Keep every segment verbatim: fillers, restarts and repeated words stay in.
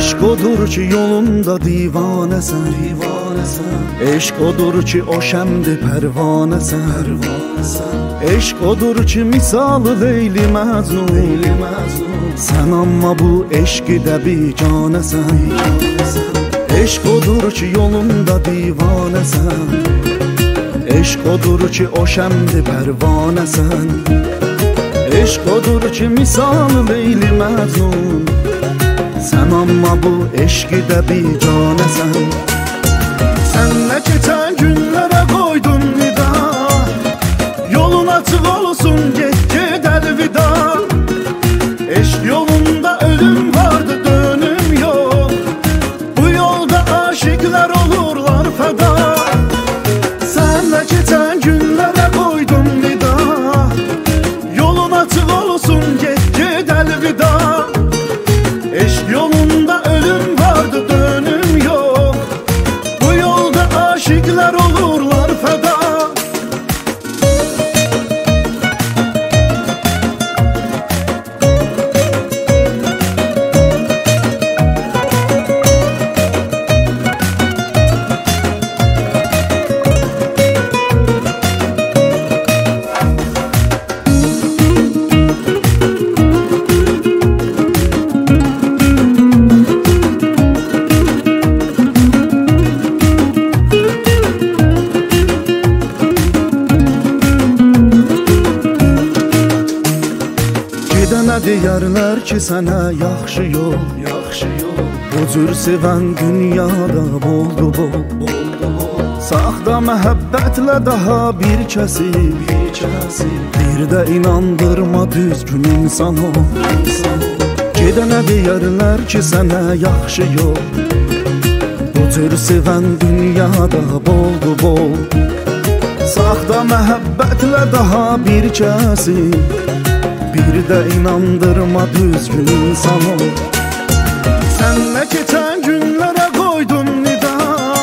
Eşq odur ki yolunda divanəsən, divanəsən. Eşq odur ki o şəmdi pərvanəsən, pərvanəsən. Eşq odur ki misalı Leyli Məcnun, Leyli Məcnun. Sən amma bu eşqidə biganəsən, biganəsən. Eşq odur ki yolunda divanəsən. Eşq odur ki o şəmdi pərvanəsən. Eşq odur ki misalı Leyli Məcnun. Sən amma bu eşqidə biganəsən. Sənlə keçən günlərə qoydum nida. Yolun açıq olsun, get get əlvida. Eşq yolunda ölüm vardı, dönüm yox. Bu yolda aşıqlar olurlar fəda. Sənlə keçən günlərə qoydum nida. Yolun açıq olsun, get get əlvida. Eşq yolunda ölüm vardı, dönüm yox. Bu yolda aşıqlar olurlar fəda. Gedənə deyərlər ki sənə yaxşı yol, yaxşı yol. Bu cür sevən dünyada boldu bol, boldu bol. Saxta məhəbbətlə daha bir kəsi, bir kəsi. Bir də inandırma düzgün insan ol, insan ol. Gedənə deyərlər ki sənə yaxşı yol. Bu cür sevən dünyada boldu bol. Saxta məhəbbətlə daha bir kəsi. Bir də inandırma düzgün insan ol. Sənlə keçən günlərə qoydum nida.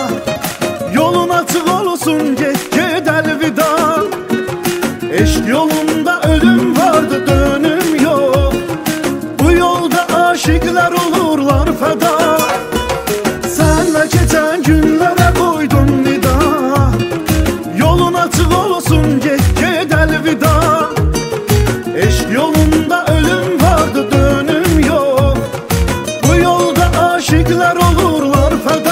Yolun açıq olsun, get get əlvida. Eşq yolunda ölüm vardı, dönüm yox. Bu yolda aşıqlar olurlar fəda. Sənlə keçən günlərə qoydum nida. Yolun açıq olsun, get get əlvida. Eşq yolunda ölüm vardı, dönüm yox. Bu yolda aşıqlar olurlar fəda.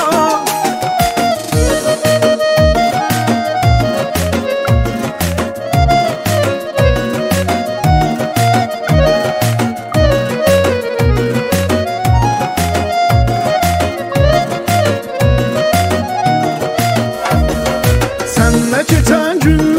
Sənlə keçən günlər